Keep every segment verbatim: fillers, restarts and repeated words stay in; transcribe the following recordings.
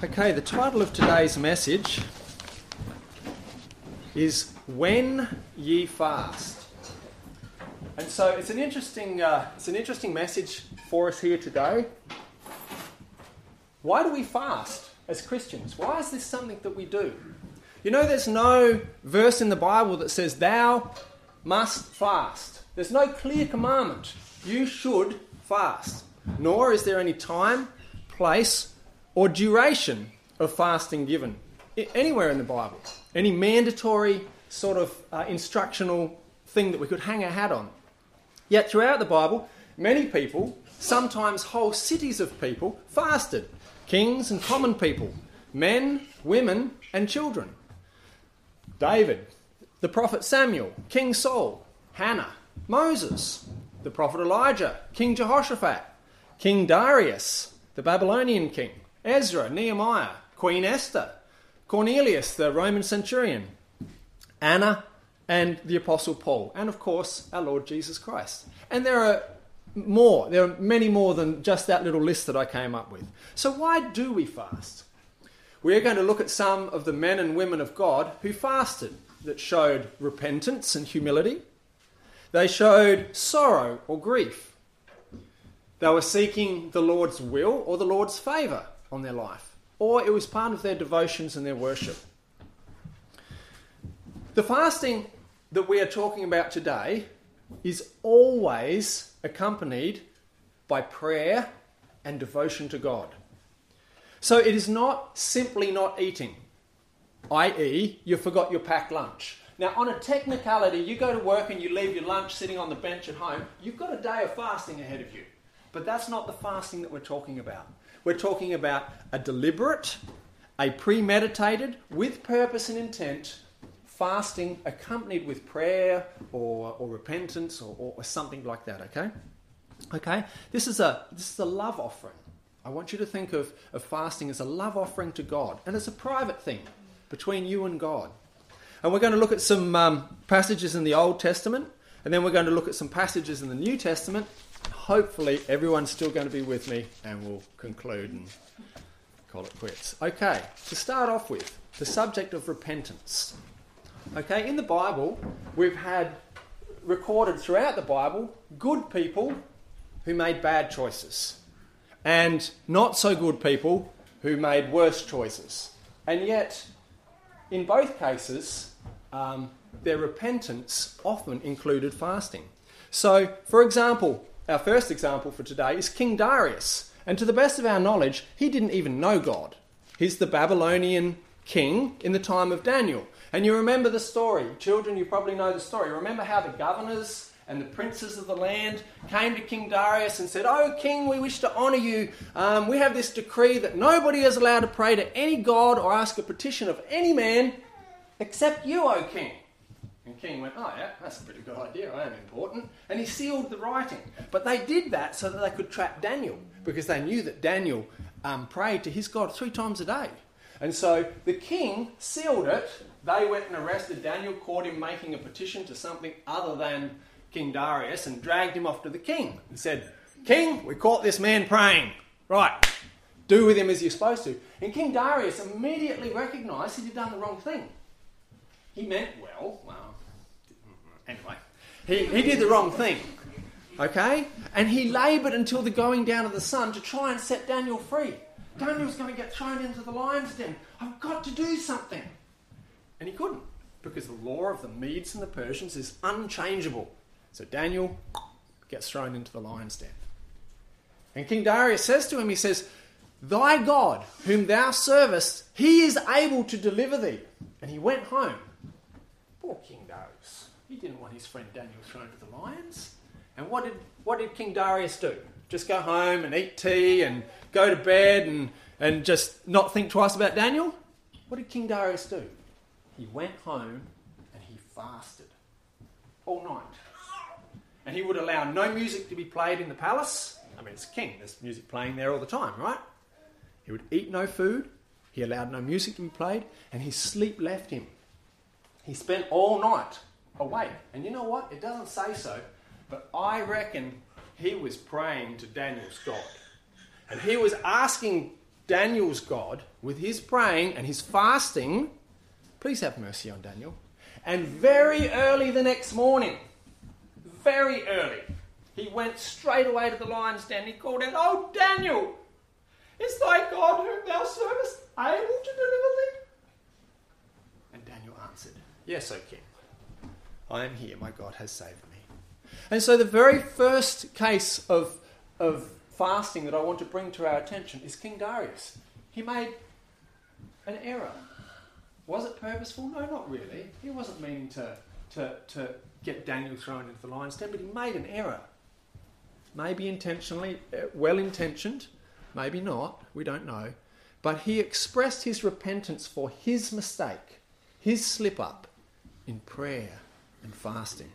Okay, the title of today's message is When Ye Fast. And so it's an interesting uh, it's an interesting message for us here today. Why do we fast as Christians? Why is this something that we do? You know, there's no verse in the Bible that says thou must fast. There's no clear commandment. You should fast. Nor is there any time, place, or duration of fasting given anywhere in the Bible. Any mandatory sort of uh, instructional thing that we could hang our hat on. Yet throughout the Bible, many people, sometimes whole cities of people, fasted. Kings and common people, men, women, and children. David, the prophet Samuel, King Saul, Hannah, Moses, the prophet Elijah, King Jehoshaphat, King Darius, the Babylonian king, Ezra, Nehemiah, Queen Esther, Cornelius, the Roman centurion, Anna, and the Apostle Paul, and of course our Lord Jesus Christ. And there are more, there are many more than just that little list that I came up with. So why do we fast? We're going to look at some of the men and women of God who fasted, that showed repentance and humility. They showed sorrow or grief. They were seeking the Lord's will or the Lord's favour on their life, or it was part of their devotions and their worship. The fasting that we are talking about today is always accompanied by prayer and devotion to God. So it is not simply not eating, that is you forgot your packed lunch. Now on a technicality, you go to work and you leave your lunch sitting on the bench at home, you've got a day of fasting ahead of you. But that's not the fasting that we're talking about. We're talking about a deliberate, a premeditated, with purpose and intent, fasting accompanied with prayer or, or repentance or, or, or something like that, okay? Okay? This is a this is a love offering. I want you to think of, of fasting as a love offering to God, and it's a private thing between you and God. And we're going to look at some um, passages in the Old Testament, and then we're going to look at some passages in the New Testament. Hopefully everyone's still going to be with me, and we'll conclude and call it quits. Okay, to start off with, the subject of repentance. Okay, in the Bible, we've had recorded throughout the Bible good people who made bad choices and not so good people who made worse choices. And yet, in both cases, um, their repentance often included fasting. So, for example, our first example for today is King Darius. And to the best of our knowledge, he didn't even know God. He's the Babylonian king in the time of Daniel. And you remember the story. Children, you probably know the story. Remember how the governors and the princes of the land came to King Darius and said, "Oh, king, we wish to honour you. Um, we have this decree that nobody is allowed to pray to any god or ask a petition of any man except you, O king." And king went, "Oh yeah, that's a pretty good idea. I am important." And he sealed the writing. But they did that so that they could trap Daniel, because they knew that Daniel um, prayed to his God three times a day. And so the king sealed it. They went and arrested Daniel, caught him making a petition to something other than King Darius, and dragged him off to the king and said, "King, we caught this man praying. Right, do with him as you're supposed to." And King Darius immediately recognised he'd done the wrong thing. He meant well, well, anyway, he, he did the wrong thing, okay? And he laboured until the going down of the sun to try and set Daniel free. Daniel's going to get thrown into the lion's den. I've got to do something. And he couldn't, because the law of the Medes and the Persians is unchangeable. So Daniel gets thrown into the lion's den. And King Darius says to him, he says, "Thy God, whom thou servest, he is able to deliver thee." And he went home. Poor King Darius. He didn't want his friend Daniel thrown to the lions. And what did what did King Darius do? Just go home and eat tea and go to bed and, and just not think twice about Daniel? What did King Darius do? He went home and he fasted all night. And he would allow no music to be played in the palace. I mean, it's a king. There's music playing there all the time, right? He would eat no food. He allowed no music to be played. And his sleep left him. He spent all night awake. And you know what? It doesn't say so. But I reckon he was praying to Daniel's God. And he was asking Daniel's God, with his praying and his fasting, please have mercy on Daniel, and very early the next morning, very early, he went straight away to the lion's den. He called out, "Oh, Daniel, is thy God whom thou servest able to deliver thee?" And Daniel answered, "Yes, O king, I am here. My God has saved me." And so the very first case of, of fasting that I want to bring to our attention is King Darius. He made an error. Was it purposeful? No, not really. He wasn't meaning to, to, to get Daniel thrown into the lion's den, but he made an error. Maybe intentionally, well-intentioned, maybe not, we don't know. But he expressed his repentance for his mistake, his slip-up, in prayer and fasting.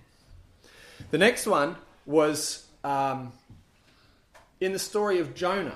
The next one was um, in the story of Jonah.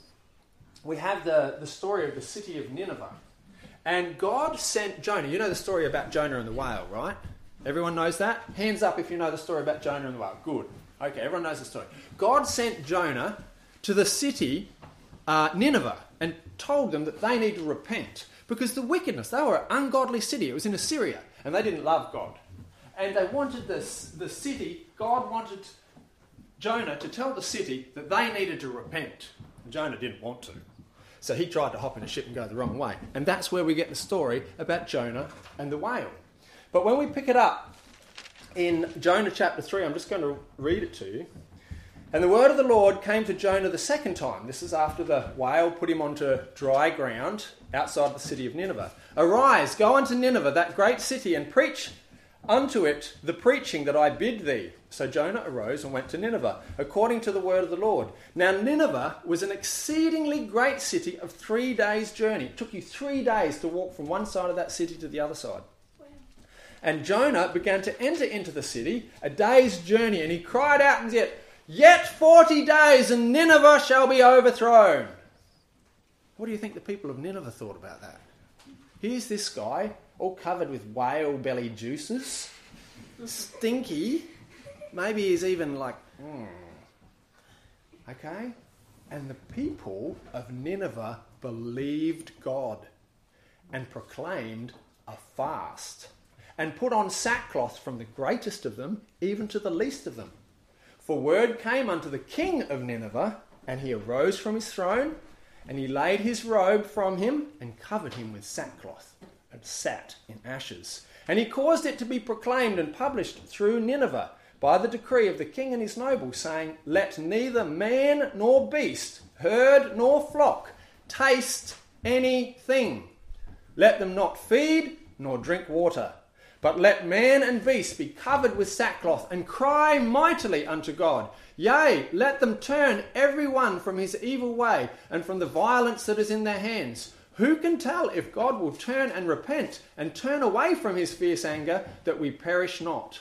We have the, the story of the city of Nineveh. And God sent Jonah. You know the story about Jonah and the whale, right? Everyone knows that? Hands up if you know the story about Jonah and the whale. Good. Okay, everyone knows the story. God sent Jonah to the city uh, Nineveh and told them that they need to repent because the wickedness, they were an ungodly city. It was in Assyria and they didn't love God. And they wanted this, the city, God wanted Jonah to tell the city that they needed to repent. And Jonah didn't want to. So he tried to hop in a ship and go the wrong way. And that's where we get the story about Jonah and the whale. But when we pick it up in Jonah chapter three, I'm just going to read it to you. "And the word of the Lord came to Jonah the second time." This is after the whale put him onto dry ground outside the city of Nineveh. "Arise, go unto Nineveh, that great city, and preach unto it the preaching that I bid thee." So Jonah arose and went to Nineveh, according to the word of the Lord. Now Nineveh was an exceedingly great city of three days' journey. It took you three days to walk from one side of that city to the other side. And Jonah began to enter into the city, a day's journey, and he cried out and said, "Yet forty days and Nineveh shall be overthrown." What do you think the people of Nineveh thought about that? Here's this guy, all covered with whale belly juices, stinky, maybe he's even like, mm. Okay? And the people of Nineveh believed God and proclaimed a fast and put on sackcloth from the greatest of them even to the least of them. For word came unto the king of Nineveh, and he arose from his throne, and he laid his robe from him and covered him with sackcloth and sat in ashes. And he caused it to be proclaimed and published through Nineveh by the decree of the king and his nobles, saying, "Let neither man nor beast, herd nor flock, taste anything. Let them not feed nor drink water. But let man and beast be covered with sackcloth and cry mightily unto God. Yea, let them turn every one from his evil way and from the violence that is in their hands. Who can tell if God will turn and repent and turn away from his fierce anger, that we perish not?"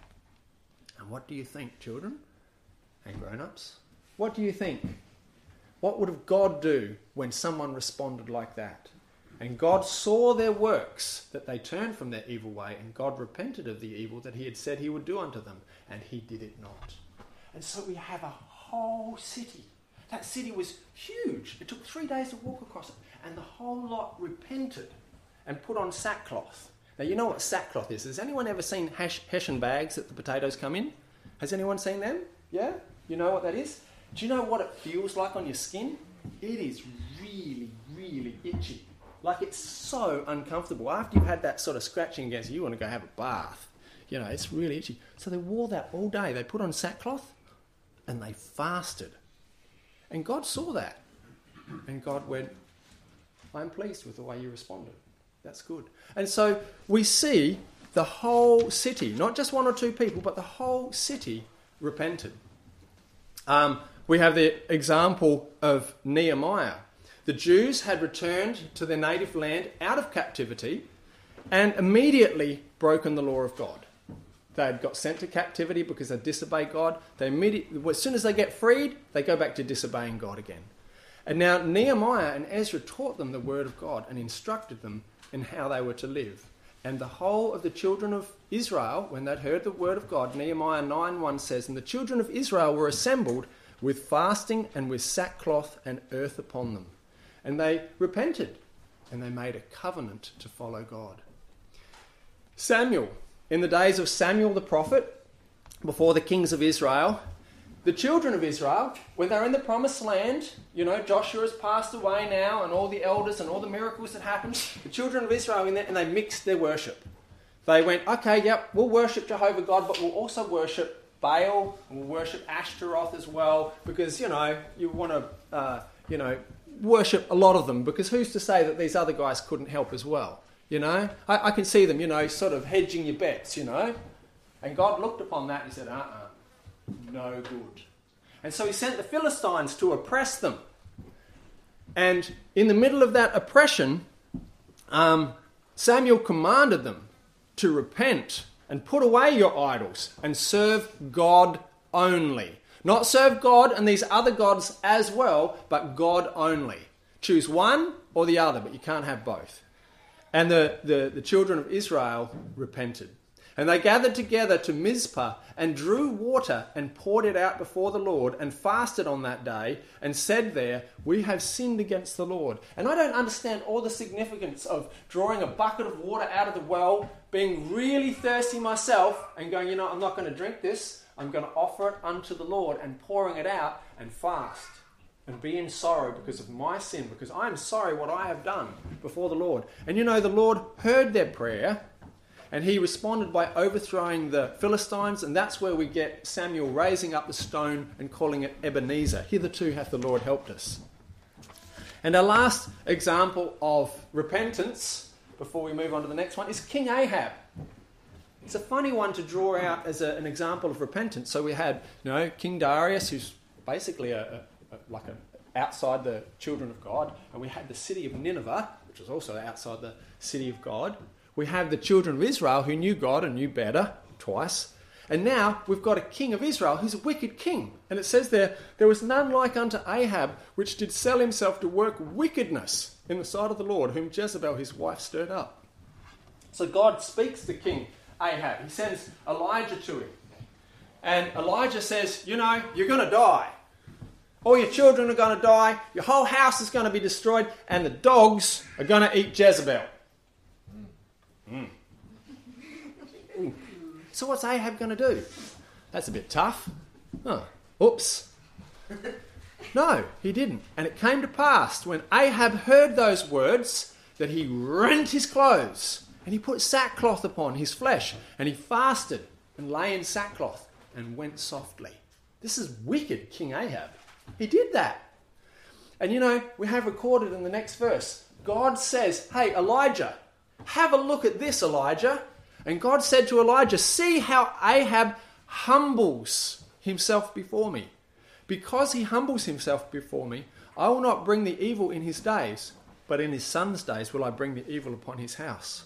And what do you think, children and grown-ups? What do you think? What would God do when someone responded like that? And God saw their works, that they turned from their evil way, and God repented of the evil that he had said he would do unto them, and he did it not. And so we have a whole city. That city was huge. It took three days to walk across it, and the whole lot repented and put on sackcloth. Now, you know what sackcloth is. Has anyone ever seen hash, Hessian bags that the potatoes come in? Has anyone seen them? Yeah? You know what that is? Do you know what it feels like on your skin? It is really, really itchy. Like, it's so uncomfortable. After you've had that sort of scratching against you, you want to go have a bath. You know, it's really itchy. So they wore that all day. They put on sackcloth and they fasted. And God saw that. And God went, "I'm pleased with the way you responded. That's good." And so we see the whole city, not just one or two people, but the whole city repented. Um, we have the example of Nehemiah. The Jews had returned to their native land out of captivity and immediately broken the law of God. They had got sent to captivity because they disobeyed God. They immediately, as soon as they get freed, they go back to disobeying God again. And now Nehemiah and Ezra taught them the word of God and instructed them in how they were to live. And the whole of the children of Israel, when they'd heard the word of God, Nehemiah nine one says, "And the children of Israel were assembled with fasting and with sackcloth and earth upon them. and they repented, and they made a covenant to follow God. Samuel, in the days of Samuel the prophet, before the kings of Israel, the children of Israel, when they're in the promised land, you know, Joshua's passed away now, and all the elders and all the miracles that happened, the children of Israel in there, and they mixed their worship. They went, okay, yep, we'll worship Jehovah God, but we'll also worship Baal, and we'll worship Ashtaroth as well, because, you know, you want to, uh, you know, worship a lot of them, because who's to say that these other guys couldn't help as well, you know? I, I can see them, you know, sort of hedging your bets, you know? And God looked upon that and he said, uh-uh. No good. And so he sent the Philistines to oppress them. And in the middle of that oppression, um, Samuel commanded them to repent and put away your idols and serve God only. Not serve God and these other gods as well, but God only. Choose one or the other, but you can't have both. And the, the, the children of Israel repented. And they gathered together to Mizpah and drew water and poured it out before the Lord and fasted on that day and said there, we have sinned against the Lord. And I don't understand all the significance of drawing a bucket of water out of the well, being really thirsty myself and going, you know, I'm not going to drink this. I'm going to offer it unto the Lord and pouring it out and fast and be in sorrow because of my sin, because I am sorry what I have done before the Lord. And you know, the Lord heard their prayer. And he responded by overthrowing the Philistines, and that's where we get Samuel raising up the stone and calling it Ebenezer. Hitherto hath the Lord helped us. And our last example of repentance, before we move on to the next one, is King Ahab. It's a funny one to draw out as a, an example of repentance. So we had, you know, King Darius, who's basically a, a, a, like a, outside the children of God, and we had the city of Nineveh, which was also outside the city of God. We have the children of Israel who knew God and knew better twice. And now we've got a king of Israel who's a wicked king. And it says there, there was none like unto Ahab, which did sell himself to work wickedness in the sight of the Lord, whom Jezebel his wife stirred up. So God speaks to King Ahab. He sends Elijah to him. And Elijah says, you know, you're going to die. All your children are going to die. Your whole house is going to be destroyed. And the dogs are going to eat Jezebel. Mm. Mm. So what's Ahab going to do? That's a bit tough. Oh, oops. No, he didn't. And it came to pass when Ahab heard those words that he rent his clothes and he put sackcloth upon his flesh and he fasted and lay in sackcloth and went softly. This is wicked, King Ahab. He did that. And you know, we have recorded in the next verse, God says, hey, Elijah, have a look at this, Elijah. And God said to Elijah, see how Ahab humbles himself before me. Because he humbles himself before me, I will not bring the evil in his days, but in his son's days will I bring the evil upon his house.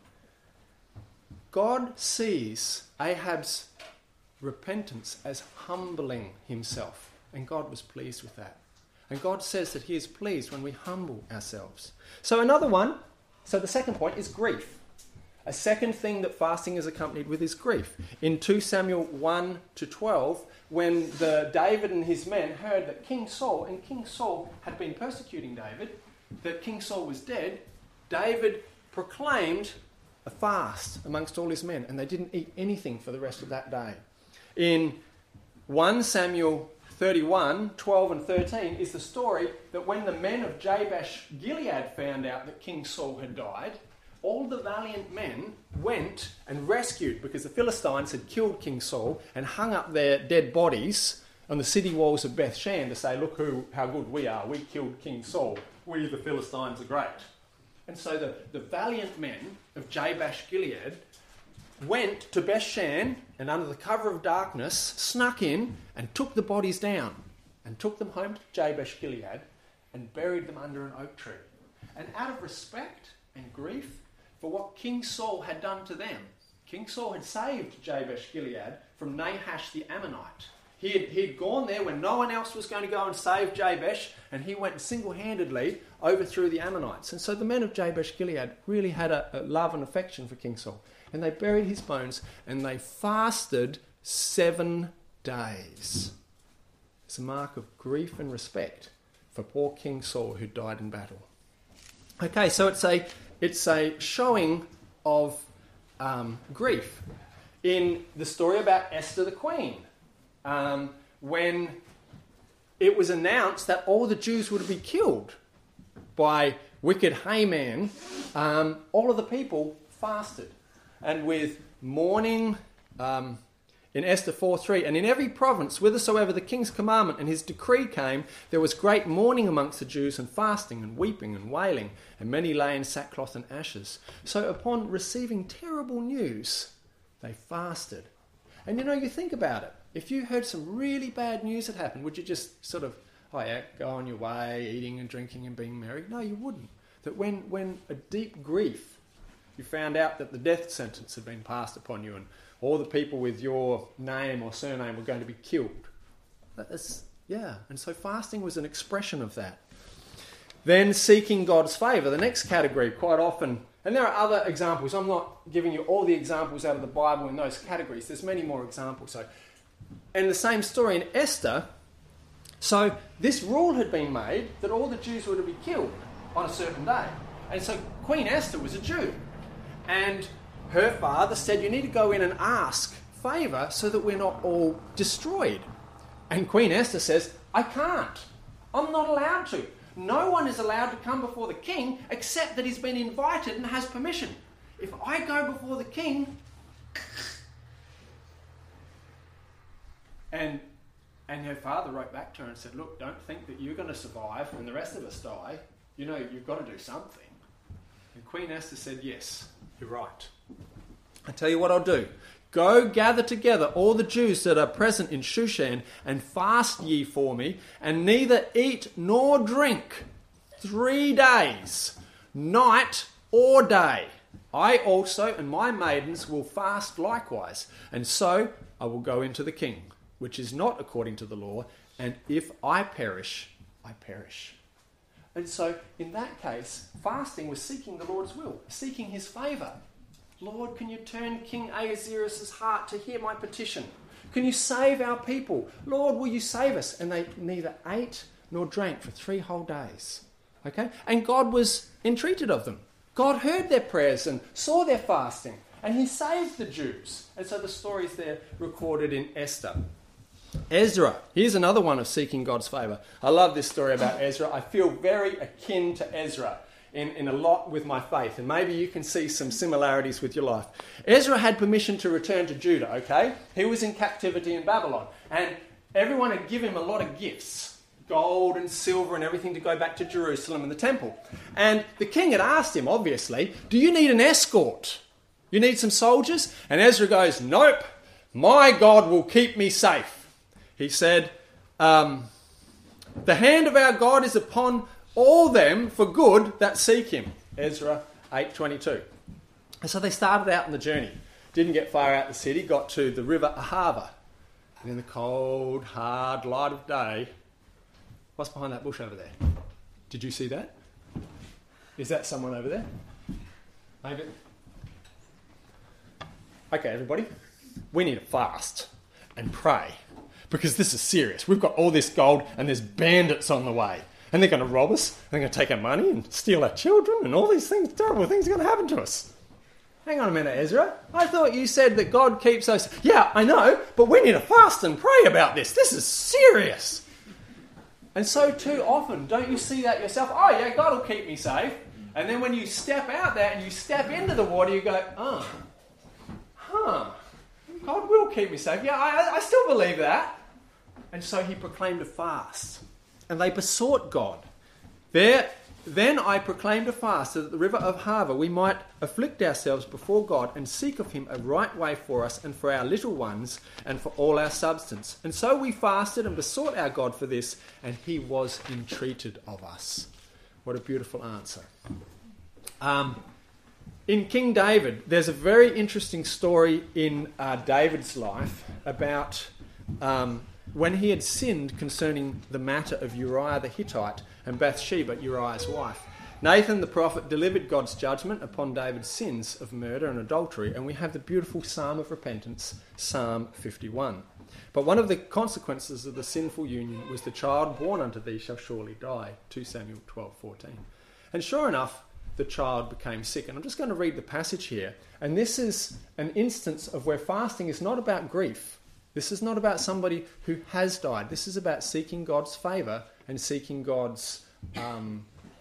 God sees Ahab's repentance as humbling himself. And God was pleased with that. And God says that he is pleased when we humble ourselves. So another one, so the second point is grief. A second thing that fasting is accompanied with is grief. In Second Samuel one to twelve, when the David and his men heard that King Saul, and King Saul had been persecuting David, that King Saul was dead, David proclaimed a fast amongst all his men, and they didn't eat anything for the rest of that day. In First Samuel thirty-one, twelve and thirteen is the story that when the men of Jabesh Gilead found out that King Saul had died, all the valiant men went and rescued, because the Philistines had killed King Saul and hung up their dead bodies on the city walls of Bethshan to say, look who, how good we are, we killed King Saul, we the Philistines are great. And so the, the valiant men of Jabesh Gilead went to Bethshan and under the cover of darkness snuck in and took the bodies down and took them home to Jabesh Gilead and buried them under an oak tree. And out of respect and grief for what King Saul had done to them, King Saul had saved Jabesh Gilead from Nahash the Ammonite. He had, he had gone there when no one else was going to go and save Jabesh, and he went and single-handedly overthrew the Ammonites. And so the men of Jabesh Gilead really had a, a love and affection for King Saul. And they buried his bones, and they fasted seven days. It's a mark of grief and respect for poor King Saul who died in battle. Okay, so it's a it's a showing of um, grief in the story about Esther the queen, um, when it was announced that all the Jews would be killed by wicked Haman. Um, all of the people fasted, and with mourning. Um, In Esther four three, and in every province, whithersoever the king's commandment and his decree came, there was great mourning amongst the Jews, and fasting, and weeping, and wailing, and many lay in sackcloth and ashes. So upon receiving terrible news, they fasted. And you know, you think about it. If you heard some really bad news that happened, would you just sort of, oh yeah, go on your way, eating and drinking and being merry? No, you wouldn't. That when, when a deep grief, you found out that the death sentence had been passed upon you, and all the people with your name or surname were going to be killed. That's, yeah, and so fasting was an expression of that. Then seeking God's favour, the next category, quite often, and there are other examples. I'm not giving you all the examples out of the Bible in those categories. There's many more examples. So, and the same story in Esther. So this rule had been made that all the Jews were to be killed on a certain day. And so Queen Esther was a Jew. And her father said, you need to go in and ask favour so that we're not all destroyed. And Queen Esther says, I can't. I'm not allowed to. No one is allowed to come before the king except that he's been invited and has permission. If I go before the king... And, and her father wrote back to her and said, look, don't think that you're going to survive and the rest of us die. You know, you've got to do something. And Queen Esther said, yes, you're right. I tell you what I'll do. Go gather together all the Jews that are present in Shushan, and fast ye for me, and neither eat nor drink three days, night or day. I also and my maidens will fast likewise, and so I will go into the king, which is not according to the law, and if I perish, I perish. And so in that case, fasting was seeking the Lord's will, seeking his favour. Lord, can you turn King Ahasuerus' heart to hear my petition? Can you save our people? Lord, will you save us? And they neither ate nor drank for three whole days. Okay? And God was entreated of them. God heard their prayers and saw their fasting. And he saved the Jews. And so the story is there recorded in Esther. Ezra. Here's another one of seeking God's favour. I love this story about Ezra. I feel very akin to Ezra. In, in a lot with my faith, and maybe you can see some similarities with your life. Ezra had permission to return to Judah, okay? He was in captivity in Babylon, and everyone had given him a lot of gifts, gold and silver and everything, to go back to Jerusalem and the temple. And the king had asked him, obviously, do you need an escort? You need some soldiers? And Ezra goes, nope, my God will keep me safe. He said, um, the hand of our God is upon all them for good that seek him. Ezra eight twenty-two. And so they started out on the journey. Didn't get far out the city, got to the river Ahava. And in the cold, hard light of day, what's behind that bush over there? Did you see that? Is that someone over there? Maybe. Okay, everybody. We need to fast and pray, because this is serious. We've got all this gold and there's bandits on the way. And they're going to rob us, they're going to take our money and steal our children, and all these things, terrible things are going to happen to us. Hang on a minute, Ezra. I thought you said that God keeps us... Yeah, I know, but we need to fast and pray about this. This is serious. And so too often, don't you see that yourself? Oh yeah, God will keep me safe. And then when you step out there and you step into the water, you go, oh, huh, God will keep me safe. Yeah, I, I still believe that. And so he proclaimed a fast. And they besought God. There, then I proclaimed a fast so that the river of Ahava we might afflict ourselves before God and seek of him a right way for us and for our little ones and for all our substance. And so we fasted and besought our God for this, and he was entreated of us. What a beautiful answer. Um, in King David, there's a very interesting story in uh, David's life about... Um, when he had sinned concerning the matter of Uriah the Hittite and Bathsheba, Uriah's wife. Nathan the prophet delivered God's judgment upon David's sins of murder and adultery, and we have the beautiful Psalm of Repentance, Psalm fifty-one. But one of the consequences of the sinful union was the child born unto thee shall surely die, two Samuel twelve fourteen. And sure enough, the child became sick. And I'm just going to read the passage here. And this is an instance of where fasting is not about grief. This is not about somebody who has died. This is about seeking God's favour and seeking God's, um,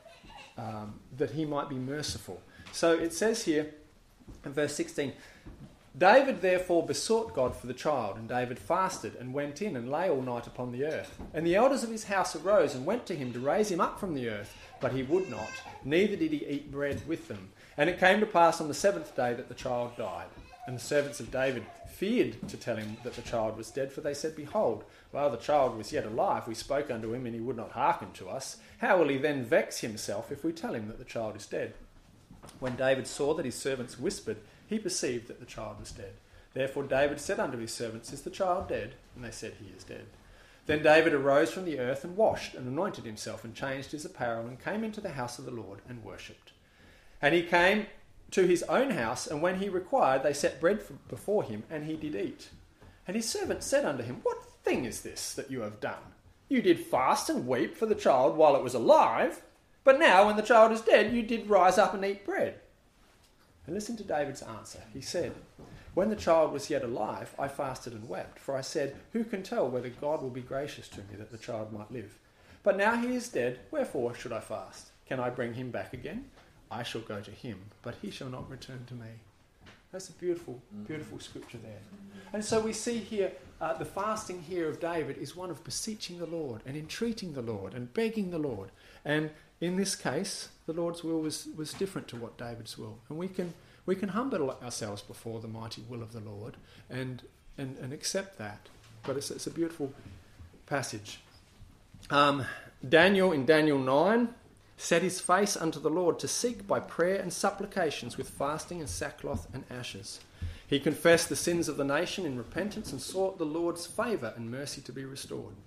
um, that he might be merciful. So it says here in verse sixteen, David therefore besought God for the child, and David fasted and went in and lay all night upon the earth. And the elders of his house arose and went to him to raise him up from the earth, but he would not, neither did he eat bread with them. And it came to pass on the seventh day that the child died. And the servants of David feared to tell him that the child was dead, for they said, Behold, while the child was yet alive, we spoke unto him, and he would not hearken to us. How will he then vex himself if we tell him that the child is dead? When David saw that his servants whispered, he perceived that the child was dead. Therefore David said unto his servants, Is the child dead? And they said, He is dead. Then David arose from the earth and washed and anointed himself and changed his apparel and came into the house of the Lord and worshipped. And he came to his own house, and when he required, they set bread before him, and he did eat. And his servants said unto him, What thing is this that you have done? You did fast and weep for the child while it was alive, but now when the child is dead, you did rise up and eat bread. And listen to David's answer. He said, When the child was yet alive, I fasted and wept, for I said, Who can tell whether God will be gracious to me that the child might live? But now he is dead, wherefore should I fast? Can I bring him back again? I shall go to him, but he shall not return to me. That's a beautiful, beautiful scripture there. And so we see here, uh, the fasting here of David is one of beseeching the Lord and entreating the Lord and begging the Lord. And in this case, the Lord's will was, was different to what David's will. And we can we can humble ourselves before the mighty will of the Lord and and, and accept that. But it's, it's a beautiful passage. Um, Daniel, in Daniel nine, set his face unto the Lord to seek by prayer and supplications with fasting and sackcloth and ashes. He confessed the sins of the nation in repentance and sought the Lord's favour and mercy to be restored.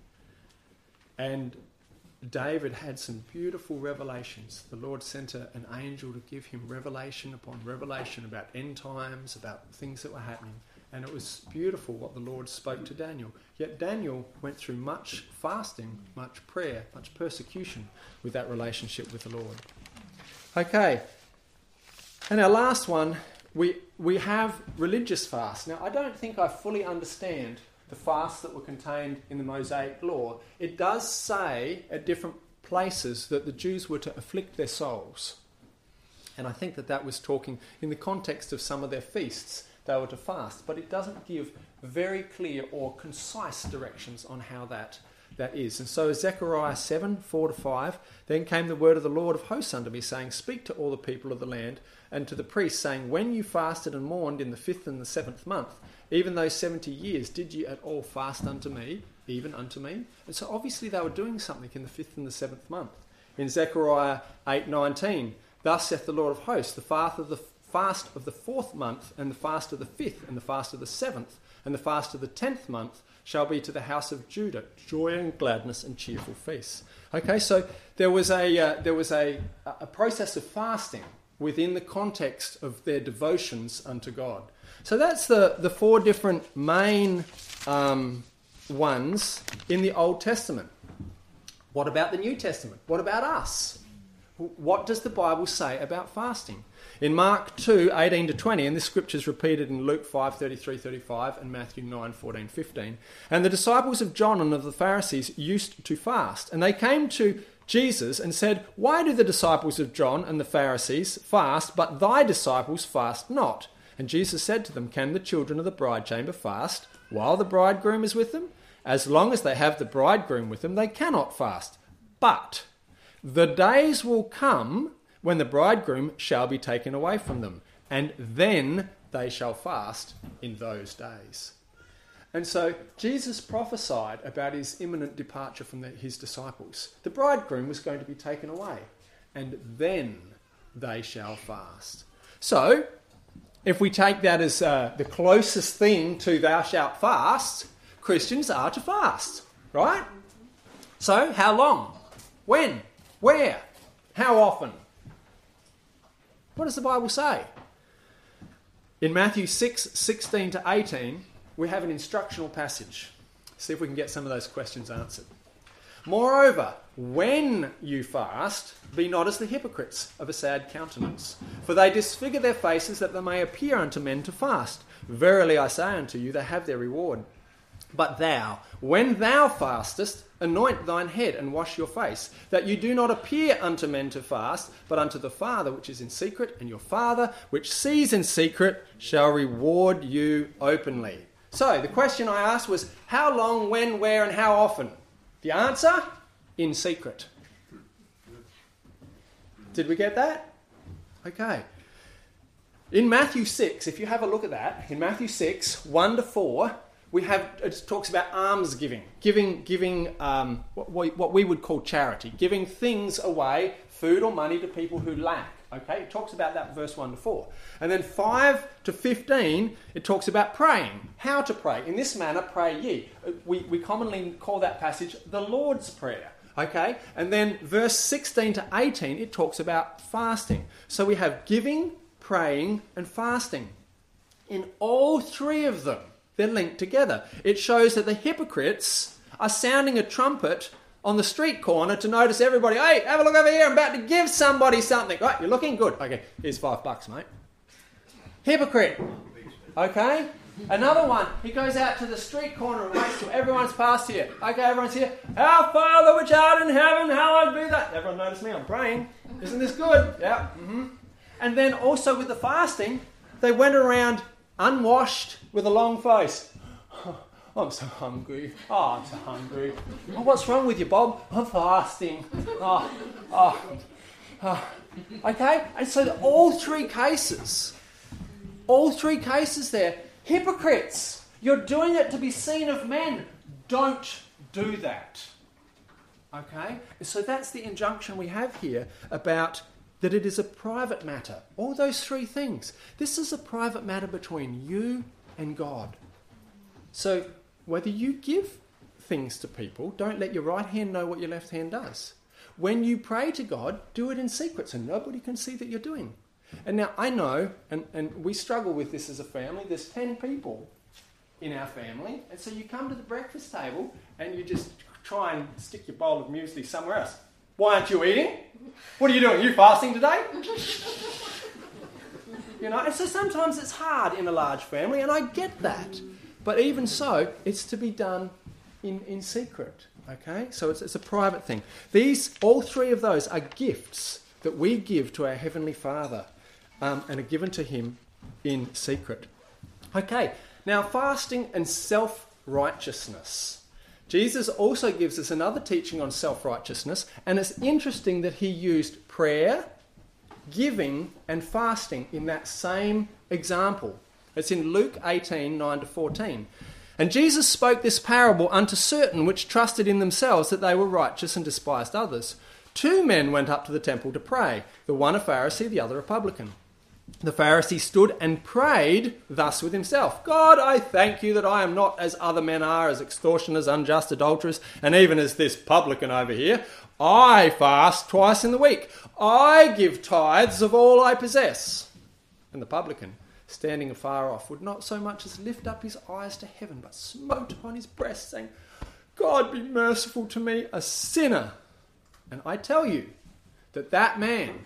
And David had some beautiful revelations. The Lord sent a, an angel to give him revelation upon revelation about end times, about things that were happening. And it was beautiful what the Lord spoke to Daniel. Yet Daniel went through much fasting, much prayer, much persecution with that relationship with the Lord. Okay. And our last one, we we have religious fast. Now, I don't think I fully understand the fasts that were contained in the Mosaic law. It does say at different places that the Jews were to afflict their souls. And I think that that was talking in the context of some of their feasts. They were to fast, but it doesn't give very clear or concise directions on how that, that is. And so Zechariah seven, four to five, Then came the word of the Lord of hosts unto me, saying, Speak to all the people of the land, and to the priests, saying, When you fasted and mourned in the fifth and the seventh month, even those seventy years, did you at all fast unto me, even unto me? And so obviously they were doing something in the fifth and the seventh month. In Zechariah eight nineteen, Thus saith the Lord of hosts, the fast of the fast of the fourth month, and the fast of the fifth, and the fast of the seventh, and the fast of the tenth month shall be to the house of Judah joy and gladness and cheerful feasts. Okay, so there was a uh, there was a a process of fasting within the context of their devotions unto God. So that's the the four different main um, ones in the Old Testament. What about the New Testament? What about us? What does the Bible say about fasting? In Mark two, eighteen to twenty, and this scripture is repeated in Luke five, thirty-three, thirty-five, and Matthew nine, fourteen, fifteen. And the disciples of John and of the Pharisees used to fast. And they came to Jesus and said, Why do the disciples of John and the Pharisees fast, but thy disciples fast not? And Jesus said to them, Can the children of the bride chamber fast while the bridegroom is with them? As long as they have the bridegroom with them, they cannot fast. But the days will come when the bridegroom shall be taken away from them, and then they shall fast in those days. And so Jesus prophesied about his imminent departure from the, his disciples. The bridegroom was going to be taken away, and then they shall fast. So, if we take that as uh, the closest thing to thou shalt fast, Christians are to fast, right? So, how long? When? Where? How often? What does the Bible say? In Matthew six, sixteen to eighteen, we have an instructional passage. See if we can get some of those questions answered. Moreover, when you fast, be not as the hypocrites of a sad countenance, for they disfigure their faces that they may appear unto men to fast. Verily I say unto you, they have their reward. But thou, when thou fastest, anoint thine head and wash your face, that you do not appear unto men to fast, but unto the Father which is in secret, and your Father which sees in secret shall reward you openly. So the question I asked was, how long, when, where, and how often? The answer? In secret. Did we get that? Okay. In Matthew six, if you have a look at that, in Matthew six, one to four, we have, it talks about alms giving, giving, giving um, what, we, what we would call charity, giving things away, food or money, to people who lack. Okay, it talks about that verse one to four. And then five to fifteen, it talks about praying, how to pray. In this manner, pray ye. We, we commonly call that passage the Lord's Prayer. Okay, and then verse sixteen to eighteen, it talks about fasting. So we have giving, praying, and fasting. In all three of them, they're linked together. It shows that the hypocrites are sounding a trumpet on the street corner to notice everybody. Hey, have a look over here. I'm about to give somebody something. Right, you're looking good. Okay, here's five bucks, mate. Hypocrite. Okay. Another one. He goes out to the street corner and waits till everyone's passed here. Okay, everyone's here. Our Father which art in heaven, hallowed be thy. Everyone notice me. I'm praying. Isn't this good? Yeah. Mm-hmm. And then also with the fasting, they went around unwashed with a long face. Oh, I'm so hungry. Oh, I'm so hungry. Oh, what's wrong with you, Bob? I'm fasting. Oh, oh, oh. Okay? And so all three cases, all three cases there, hypocrites. You're doing it to be seen of men. Don't do that. Okay? So that's the injunction we have here about that it is a private matter. All those three things. This is a private matter between you and God. So whether you give things to people, don't let your right hand know what your left hand does. When you pray to God, do it in secret so nobody can see that you're doing. And now I know, and, and we struggle with this as a family, there's ten people in our family, and so you come to the breakfast table and you just try and stick your bowl of muesli somewhere else. Why aren't you eating? What are you doing? Are you fasting today? You know, and so sometimes it's hard in a large family, and I get that. But even so, it's to be done in, in secret, okay? So it's, it's a private thing. These, all three of those are gifts that we give to our Heavenly Father um, and are given to Him in secret. Okay, now fasting and self-righteousness. Jesus also gives us another teaching on self-righteousness, and it's interesting that He used prayer, giving, and fasting in that same example. It's in Luke eighteen, nine to fourteen. And Jesus spoke this parable unto certain which trusted in themselves that they were righteous and despised others. Two men went up to the temple to pray, the one a Pharisee, the other a publican. The Pharisee stood and prayed thus with himself, God, I thank you that I am not as other men are, as extortioners, unjust, adulterers, and even as this publican over here. I fast twice in the week. I give tithes of all I possess. And the publican, standing afar off, would not so much as lift up his eyes to heaven, but smote upon his breast, saying, God, be merciful to me, a sinner. And I tell you that that man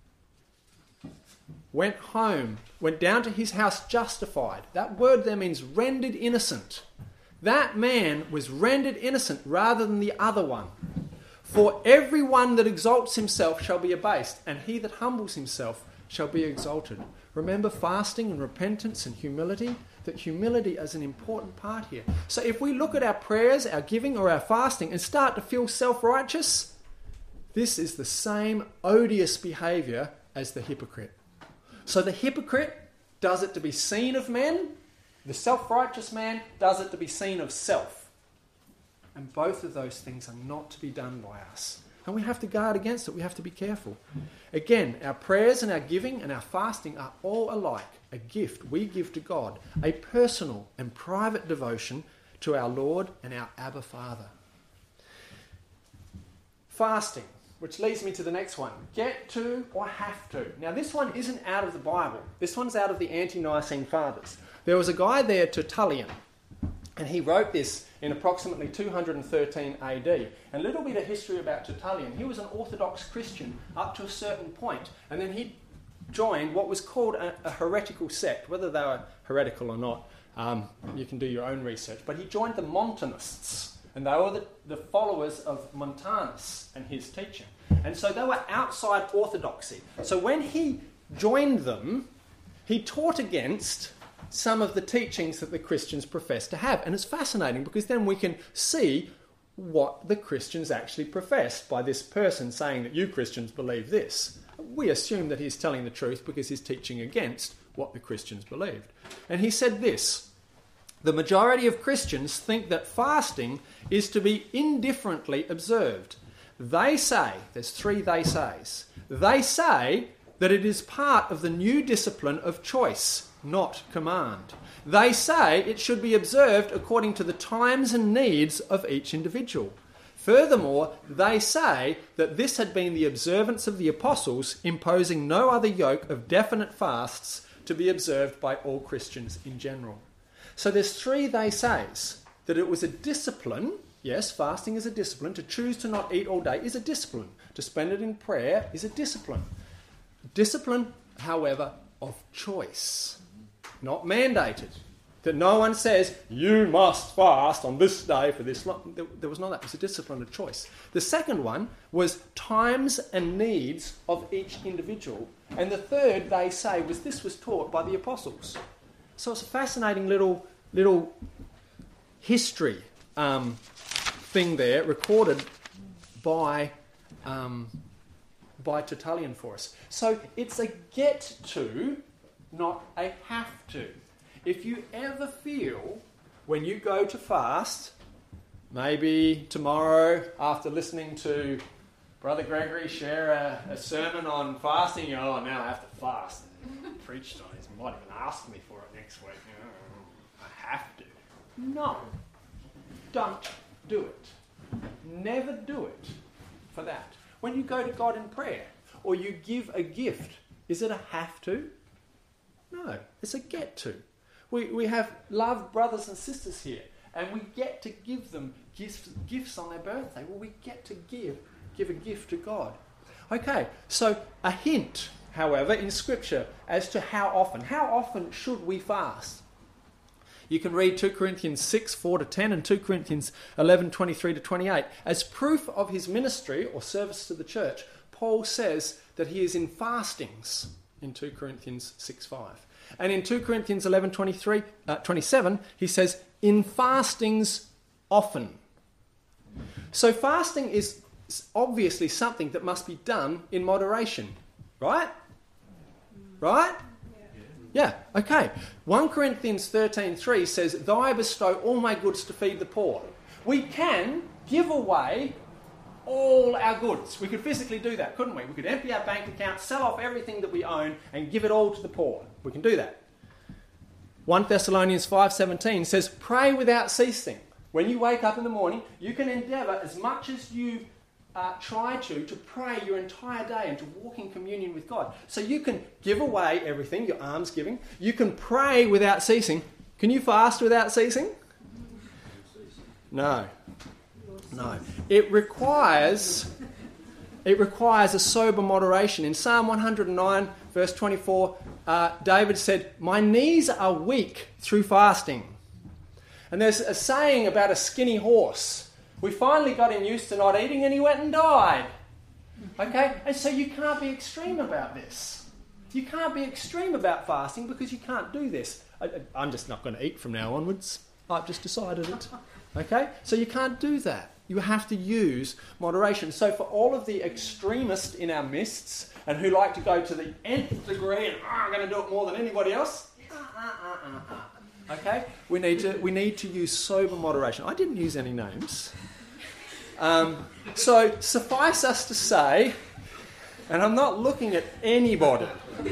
went home, went down to his house justified. That word there means rendered innocent. That man was rendered innocent rather than the other one. For everyone that exalts himself shall be abased, and he that humbles himself shall be exalted. Remember fasting and repentance and humility? That humility is an important part here. So if we look at our prayers, our giving or our fasting and start to feel self-righteous, this is the same odious behaviour as the hypocrite. So the hypocrite does it to be seen of men. The self-righteous man does it to be seen of self. And both of those things are not to be done by us. And we have to guard against it. We have to be careful. Again, our prayers and our giving and our fasting are all alike. A gift we give to God. A personal and private devotion to our Lord and our Abba Father. Fasting. which leads me to the next one. Get to or have to. Now this one isn't out of the Bible. This one's out of the Ante-Nicene Fathers. There was a guy there, Tertullian, and he wrote this in approximately two hundred thirteen A D. And a little bit of history about Tertullian. He was an Orthodox Christian up to a certain point, and then he joined what was called a, a heretical sect. Whether they were heretical or not, um, you can do your own research. But he joined the Montanists, and they were the, the followers of Montanus and his teaching. And so they were outside orthodoxy. So when he joined them, he taught against some of the teachings that the Christians profess to have. And it's fascinating because then we can see what the Christians actually professed by this person saying that you Christians believe this. We assume that he's telling the truth because he's teaching against what the Christians believed. And he said this: the majority of Christians think that fasting is to be indifferently observed. They say, there's three they says, they say that it is part of the new discipline of choice, not command. They say it should be observed according to the times and needs of each individual. Furthermore, they say that this had been the observance of the apostles, imposing no other yoke of definite fasts to be observed by all Christians in general. So there's three they says. That it was a discipline. Yes, fasting is a discipline. To choose to not eat all day is a discipline. To spend it in prayer is a discipline. Discipline, however, of choice, not mandated. That no one says, you must fast on this day for this long. There, there was none of that. It was a discipline of choice. The second one was times and needs of each individual. And the third, they say, was this was taught by the apostles. So it's a fascinating little little history um, thing there, recorded by um, by Tertullian for us. So it's a get to, not a have to. If you ever feel when you go to fast, maybe tomorrow after listening to Brother Gregory share a, a sermon on fasting, you know, oh, now I have to fast. And preached on it. He might even ask me for it next week. Oh, I have to. No. Don't do it. Never do it for that. When you go to God in prayer or you give a gift, is it a have to? No, it's a get to. We we have loved brothers and sisters here, and we get to give them gifts, gifts on their birthday. Well, we get to give, give a gift to God. Okay, so a hint, however, in Scripture as to how often. How often should we fast? You can read two Corinthians six, four to ten and two Corinthians eleven, twenty-three to twenty-eight. As proof of his ministry or service to the church, Paul says that he is in fastings in two Corinthians six, five. And in two Corinthians eleven, twenty-three, uh, twenty-seven, he says, in fastings often. So fasting is obviously something that must be done in moderation, right? Right? Yeah, okay. First Corinthians thirteen three says, though I bestow all my goods to feed the poor. We can give away all our goods. We could physically do that, couldn't we? We could empty our bank account, sell off everything that we own, and give it all to the poor. We can do that. First Thessalonians five seventeen says, pray without ceasing. When you wake up in the morning, you can endeavour as much as you uh, try to, to pray your entire day and to walk in communion with God. So you can give away everything, your alms giving. You can pray without ceasing. Can you fast without ceasing? No. No. It requires it requires a sober moderation. In Psalm one hundred nine, verse twenty-four, uh, David said, my knees are weak through fasting. And there's a saying about a skinny horse. We finally got him used to not eating and he went and died. Okay? And so you can't be extreme about this. You can't be extreme about fasting because you can't do this. I, I'm just not going to eat from now onwards. I've just decided it. Okay? So you can't do that. You have to use moderation. So for all of the extremists in our midst and who like to go to the nth degree and oh, I'm going to do it more than anybody else, uh, uh, uh, uh, uh. Okay? We need to we need to use sober moderation. I didn't use any names. Um, so suffice us to say, and I'm not looking at anybody,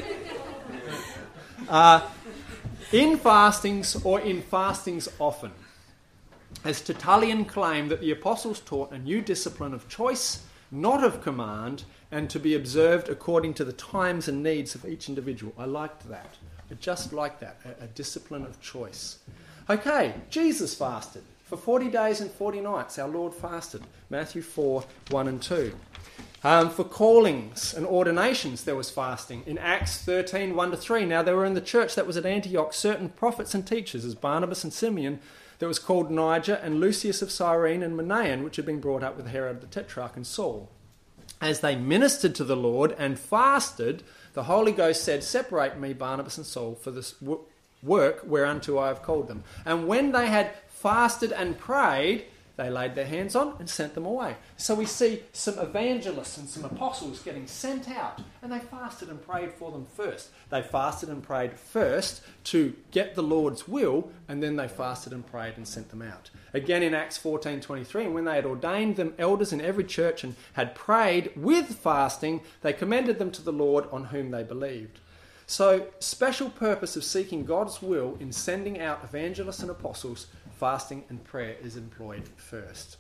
uh, in fastings or in fastings often, as Tertullian claimed that the apostles taught a new discipline of choice, not of command, and to be observed according to the times and needs of each individual. I liked that. I just like that, a, a discipline of choice. Okay, Jesus fasted. For forty days and forty nights, our Lord fasted. Matthew four, one and two. Um, for callings and ordinations, there was fasting. In Acts thirteen, one to three, now there were in the church that was at Antioch certain prophets and teachers, as Barnabas and Simeon, that was called Niger, and Lucius of Cyrene, and Manaen, which had been brought up with Herod the Tetrarch, and Saul. As they ministered to the Lord and fasted, the Holy Ghost said, separate me, Barnabas and Saul, for this w- work whereunto I have called them. And when they had fasted and prayed, they laid their hands on and sent them away. So we see some evangelists and some apostles getting sent out, and they fasted and prayed for them first. They fasted and prayed first to get the Lord's will, and then they fasted and prayed and sent them out. Again in Acts fourteen twenty-three, and when they had ordained them elders in every church and had prayed with fasting, they commended them to the Lord on whom they believed. So, special purpose of seeking God's will in sending out evangelists and apostles, fasting and prayer is employed first.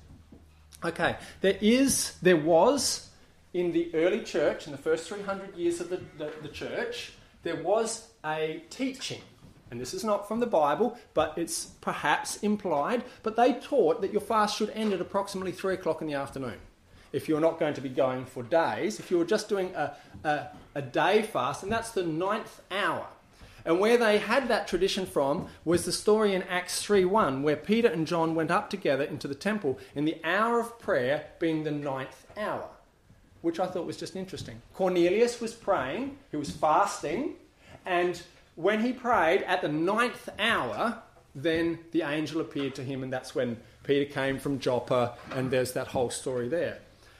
Okay, there is, there was, in the early church, in the first three hundred years of the, the, the church, there was a teaching. And this is not from the Bible, but it's perhaps implied. But they taught that your fast should end at approximately three o'clock in the afternoon. If you're not going to be going for days, if you were just doing a, a, a day fast, and that's the ninth hour. And where they had that tradition from was the story in Acts three one, where Peter and John went up together into the temple in the hour of prayer being the ninth hour, which I thought was just interesting. Cornelius was praying, he was fasting, and when he prayed at the ninth hour, then the angel appeared to him, and that's when Peter came from Joppa, and there's that whole story there.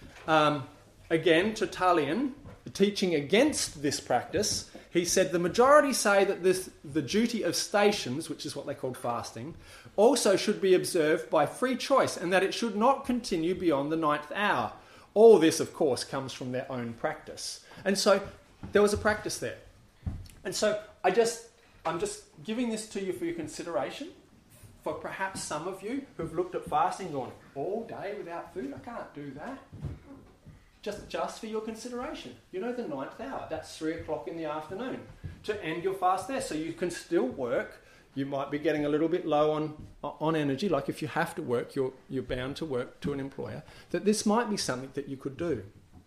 Um, again, Tertullian, teaching against this practice, he said the majority say that this, the duty of stations, which is what they called fasting, also should be observed by free choice, and that it should not continue beyond the ninth hour. All this, of course, comes from their own practice. And so there was a practice there. And so I just, I'm just giving this to you for your consideration. For perhaps some of you who've looked at fasting going, all day without food, I can't do that. Just, just for your consideration. You know the ninth hour, that's three o'clock in the afternoon. To end your fast there, so you can still work. You might be getting a little bit low on, on energy, like if you have to work, you're, you're bound to work to an employer, that this might be something that you could do.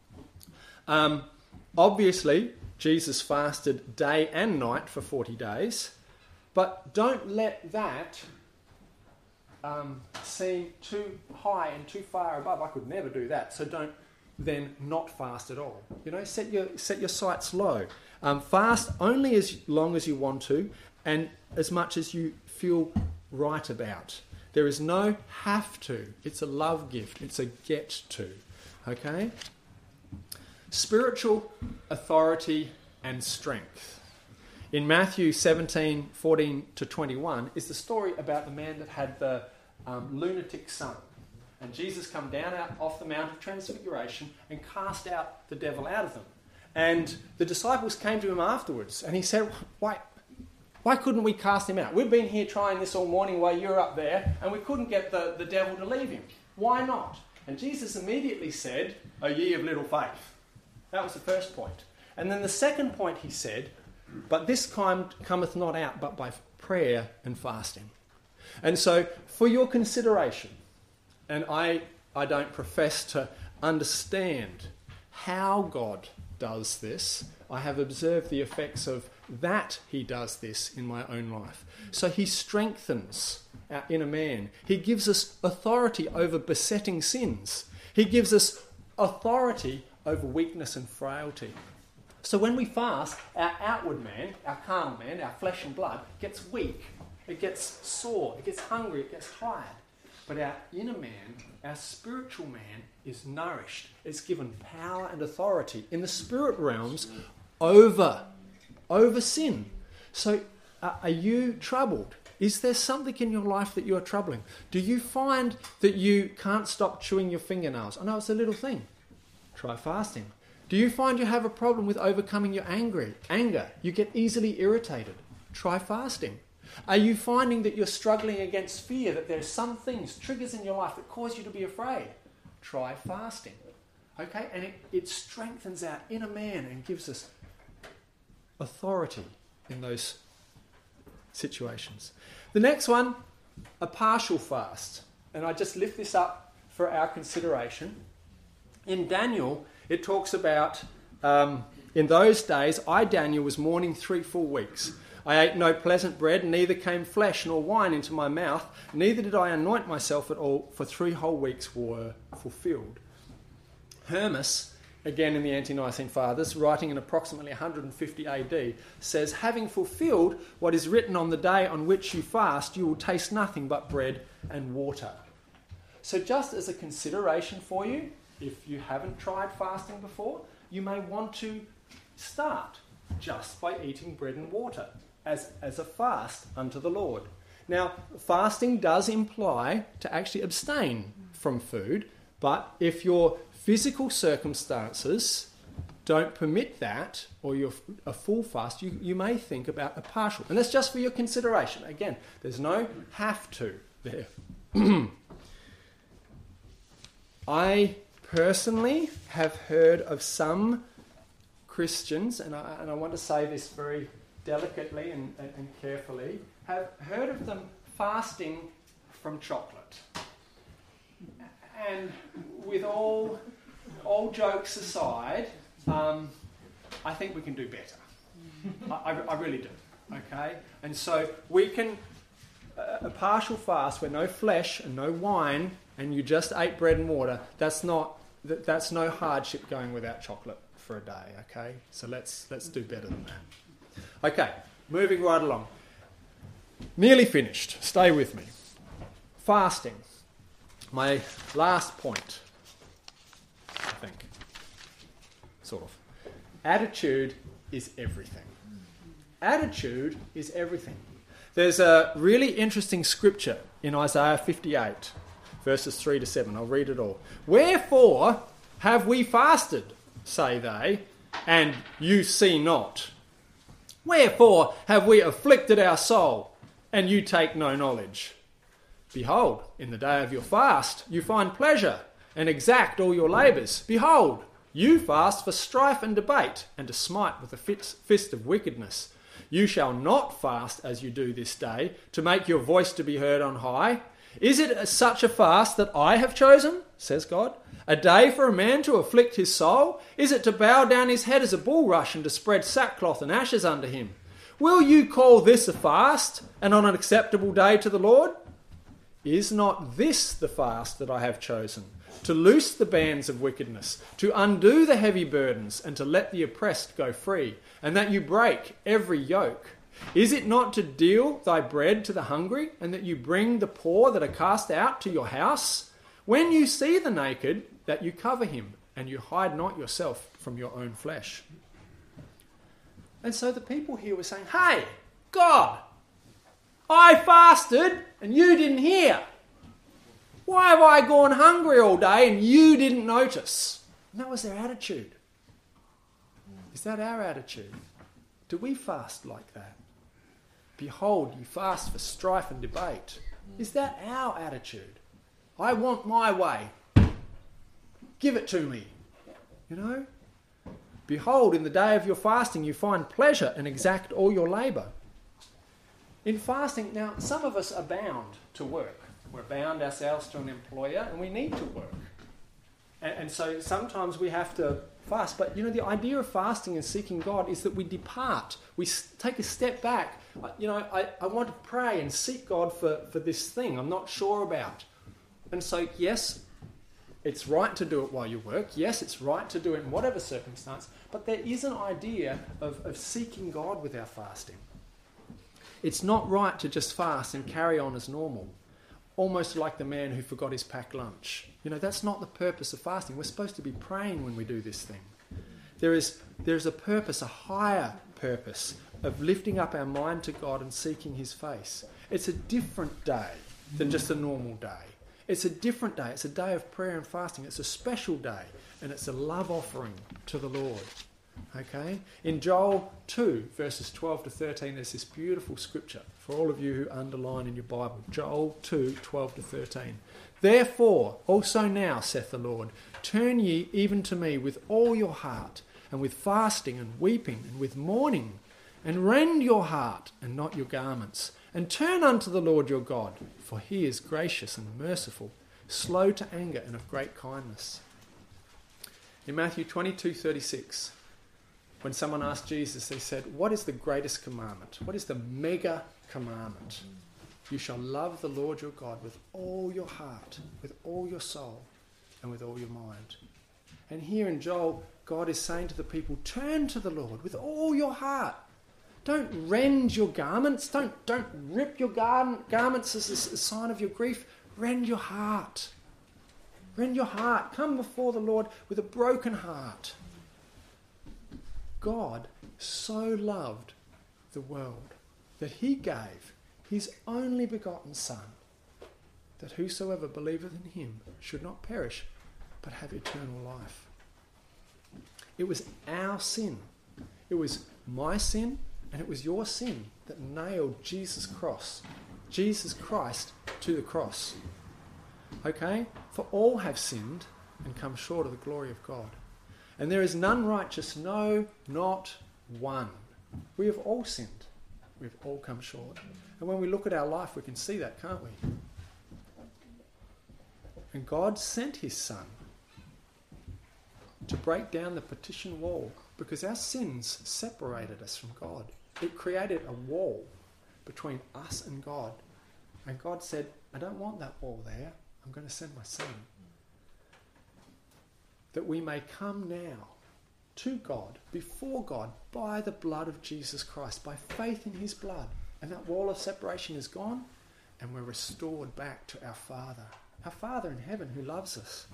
Um, obviously, Jesus fasted day and night for forty days, but don't let that um, seem too high and too far above. I could never do that, so don't then not fast at all. You know, set your set your sights low. Um, fast only as long as you want to, and as much as you feel right about. There is no have to. It's a love gift. It's a get to. Okay? Spiritual authority and strength. In Matthew seventeen, fourteen to twenty-one is the story about the man that had the um, lunatic son. And Jesus come down out off the Mount of Transfiguration and cast out the devil out of them. And the disciples came to him afterwards and he said, why, why couldn't we cast him out? We've been here trying this all morning while you're up there and we couldn't get the, the devil to leave him. Why not? And Jesus immediately said, O ye of little faith. That was the first point. And then the second point he said, but this kind cometh not out but by prayer and fasting. And so for your consideration, and I, I don't profess to understand how God does this. I have observed the effects of that he does this in my own life. So he strengthens our inner man. He gives us authority over besetting sins. He gives us authority over weakness and frailty. So when we fast, our outward man, our carnal man, our flesh and blood, gets weak. It gets sore. It gets hungry. It gets tired. But our inner man, our spiritual man, is nourished. It's given power and authority in the spirit realms over, over sin. So uh, are you troubled? Is there something in your life that you are troubling? Do you find that you can't stop chewing your fingernails? I know it's a little thing. Try fasting. Do you find you have a problem with overcoming your angry, anger? You get easily irritated. Try fasting. Are you finding that you're struggling against fear, that there's some things, triggers in your life that cause you to be afraid? Try fasting. Okay? And it, it strengthens our inner man and gives us authority in those situations. The next one, a partial fast. And I just lift this up for our consideration. In Daniel, it talks about, um, in those days, I, Daniel, was mourning three full weeks. I ate no pleasant bread, neither came flesh nor wine into my mouth, neither did I anoint myself at all, for three whole weeks were fulfilled. Hermas, again in the Ante-Nicene Fathers, writing in approximately one hundred fifty A D, says, having fulfilled what is written on the day on which you fast, you will taste nothing but bread and water. So just as a consideration for you, if you haven't tried fasting before, you may want to start just by eating bread and water as, as a fast unto the Lord. Now, fasting does imply to actually abstain from food, but if your physical circumstances don't permit that, or you're a full fast, you, you may think about a partial. And that's just for your consideration. Again, there's no have to there. I personally have heard of some Christians, and I, and I want to say this very delicately and, and, and carefully, have heard of them fasting from chocolate. And with all all jokes aside, um, I think we can do better. I, I, I really do. Okay? And so we can, a, a partial fast where no flesh and no wine, and you just ate bread and water, that's not that, that's no hardship going without chocolate for a day. Okay? So let's let's do better than that. Okay, moving right along. Nearly finished. Stay with me. Fasting. My last point, I think. Sort of. Attitude is everything. Attitude is everything. There's a really interesting scripture in Isaiah fifty-eight, verses three to seven. I'll read it all. Wherefore have we fasted, say they, and you see not? Wherefore have we afflicted our soul, and you take no knowledge? Behold, in the day of your fast you find pleasure, and exact all your labours. Behold, you fast for strife and debate, and to smite with a fist of wickedness. You shall not fast as you do this day, to make your voice to be heard on high. Is it such a fast that I have chosen, says God? A day for a man to afflict his soul? Is it to bow down his head as a bulrush, and to spread sackcloth and ashes under him? Will you call this a fast, and on an acceptable day to the Lord? Is not this the fast that I have chosen? To loose the bands of wickedness, to undo the heavy burdens, and to let the oppressed go free, and that you break every yoke? Is it not to deal thy bread to the hungry, and that you bring the poor that are cast out to your house? When you see the naked, that you cover him, and you hide not yourself from your own flesh. And so the people here were saying, hey, God, I fasted and you didn't hear. Why have I gone hungry all day and you didn't notice? And that was their attitude. Is that our attitude? Do we fast like that? Behold, you fast for strife and debate. Is that our attitude? I want my way. Give it to me. You know? Behold, in the day of your fasting you find pleasure and exact all your labour. In fasting, now, some of us are bound to work. We're bound ourselves to an employer and we need to work. And, and so sometimes we have to fast. But, you know, the idea of fasting and seeking God is that we depart. We take a step back. You know, I, I want to pray and seek God for, for this thing I'm not sure about. And so, yes, it's right to do it while you work. Yes, it's right to do it in whatever circumstance. But there is an idea of, of seeking God with our fasting. It's not right to just fast and carry on as normal, almost like the man who forgot his packed lunch. You know, that's not the purpose of fasting. We're supposed to be praying when we do this thing. There is there's a purpose, a higher purpose of lifting up our mind to God and seeking his face. It's a different day than just a normal day. It's a different day. It's a day of prayer and fasting. It's a special day, and it's a love offering to the Lord. Okay? In Joel two, verses twelve to thirteen, there's this beautiful scripture for all of you who underline in your Bible. Joel two, twelve to thirteen. Therefore, also now, saith the Lord, turn ye even to me with all your heart, and with fasting and weeping and with mourning, and rend your heart and not your garments, and turn unto the Lord your God, for he is gracious and merciful, slow to anger and of great kindness. In Matthew twenty-two thirty-six, when someone asked Jesus, they said, what is the greatest commandment? What is the mega commandment? You shall love the Lord your God with all your heart, with all your soul, and with all your mind. And here in Joel, God is saying to the people, turn to the Lord with all your heart. Don't rend your garments. Don't, don't rip your gar- garments as a sign of your grief. Rend your heart. Rend your heart. Come before the Lord with a broken heart. God so loved the world that he gave his only begotten Son, that whosoever believeth in him should not perish, but have eternal life. It was our sin. It was my sin, and it was your sin that nailed Jesus cross, Jesus Christ to the cross. Okay? For all have sinned and come short of the glory of God. And there is none righteous, no, not one. We have all sinned. We've all come short. And when we look at our life, we can see that, can't we? And God sent his Son to break down the partition wall, because our sins separated us from God. It created a wall between us and God. And God said, I don't want that wall there. I'm going to send my Son, that we may come now to God, before God, by the blood of Jesus Christ, by faith in his blood. And that wall of separation is gone, and we're restored back to our Father, our Father in heaven who loves us.